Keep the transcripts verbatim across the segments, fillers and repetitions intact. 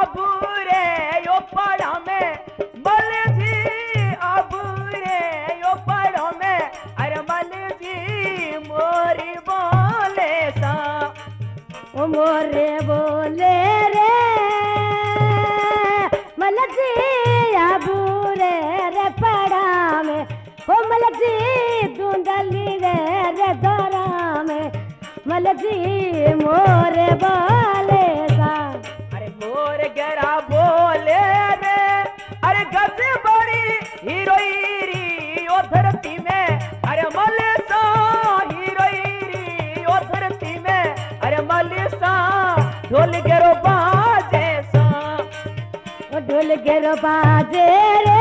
अब रे यो पड़ा में मल जी अब रे यो पड़ा में अरे मल जी मोरी बोले सा ओ मोरे बोले रे मल जी अब रे रे पड़ा में ओ मल जी धुंधली रे रे दौरा में मल जी मोरे बोले सा अरे मोर गरा बोले रे अरे गज बड़ी हीरोईरी ओ धरती में अरे मलसा हीरोईरी ओ धरती में अरे मलसा ढोल गेरो बाजे सा ओ ढोल गेरो बाजे रे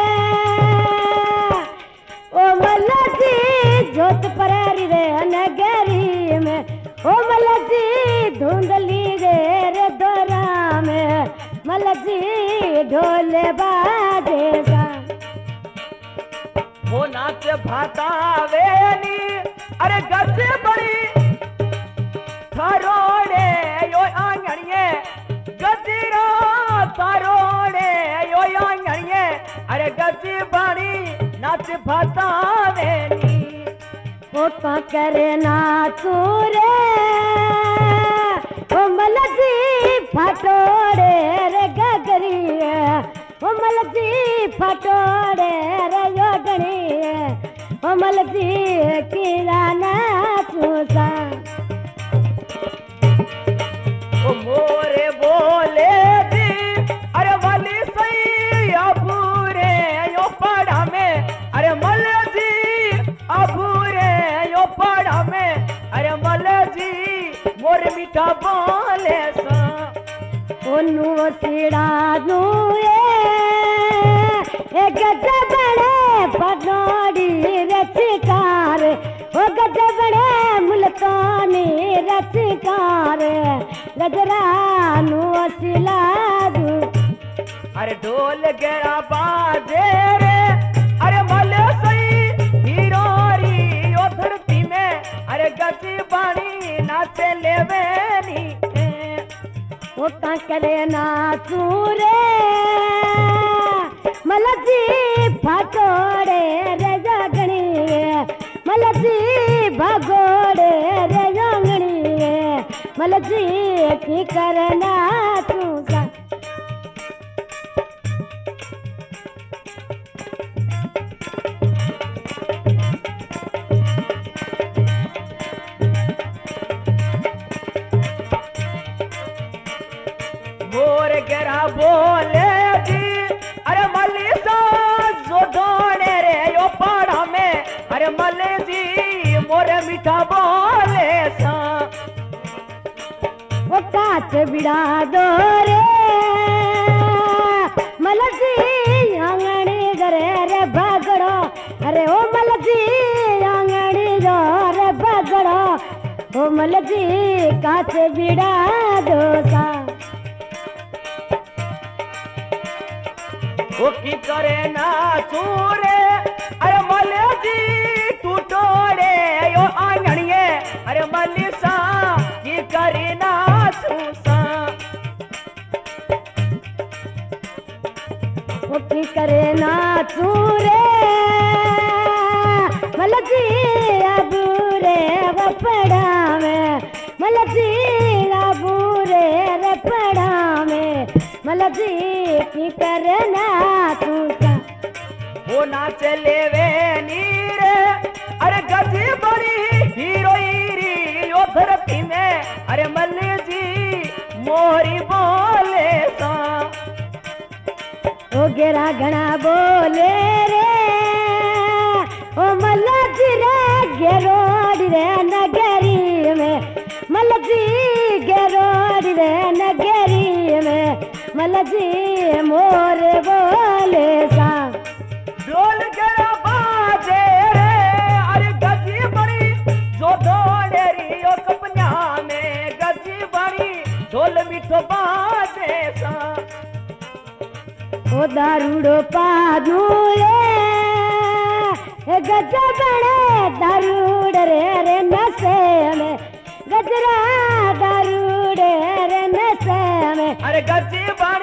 ओ मल्ला जी जोत परारी रे नगरी में ओ मल्ला जी धुंधली रे रे दोरा में मल्ला जी ढोल बाजे सा वो नाच भातावे नी अरे गज बड़ी थारोड़े यो आंगणिए गजरा थारोड़े यो आंगणिए अरे गज बड़ी नाच भातावे नी ओ का करे नाचू रे ओ मल्ला जी फटोड़े रे गगरी ओ मल्ला जी फटोड़े रे योगणी ओ मल्ला जी कीरा नाचू सा ओ मोरे बोले जी अरे वाली सही अबूरे यो पड़ा में अरे मल जी अबूरे यो पड़ा में अरे मल जी मोर मीठा बोले सा ओनु सिड़ा नु ए गजबड़े पगड़ी रचकार ओ गजबड़े मुल्तानी रचकार गजरा नु सिला दू अरे ढोल गेरा बाजे रे अरे मल सही हीरोरी ओ धरती में अरे गजी बाणी नाचे लेवेनी ओ कांकरे नाचू रे मल्ला जी फटोड़े रे जगणी मल्ला जी भगोड़े रे जंगणी मल्ला जी की करना तू सा मोर गेरा बोले जी अरे मलिसा जो दोने रे यो पड़ा में अरे मल जी मोर मीठा बोले सा वो काच बिड़ा दो रे मल्ला जी आंगणी घरे रे भगड़ो अरे ओ मल्ला जी आंगणी जो रे भगड़ो ओ मल्ला जी काच बिड़ा दो सा वो की करे ना चूरे अरे मल जी टूटोड़े यो आंगणिए अरे मलिसा की करे ना चूसा वो की करे ना चूरे मल्ला जी अबूरे वो पड़ा में मल्ला जी अबूरे रे पड़ा में मल्ला जी की करे ना चूसा वो नाच लेवे नीर अरे गजी बड़ी हीरोईरी ओ धरती में अरे मल जी मोरी बोले सा ओ गेरा घना बोले रे ओ मल्ला जी रे गेरोड़ी रे नगरी में मल्ला जी गेरोड़ी रे नगरी में मल्ला जी मोर बोले सा ढोल गरा बाजे रे अरे गजी बड़ी जो दौड़ेरी ओ कपन्या में गजी बड़ी ढोल मिठो बाजे सा ओ दारूड़ो पादू ए गजा बड़े दारूड़ रे रे नशे में गजरा दारूड़ रे नशे में अरे गजी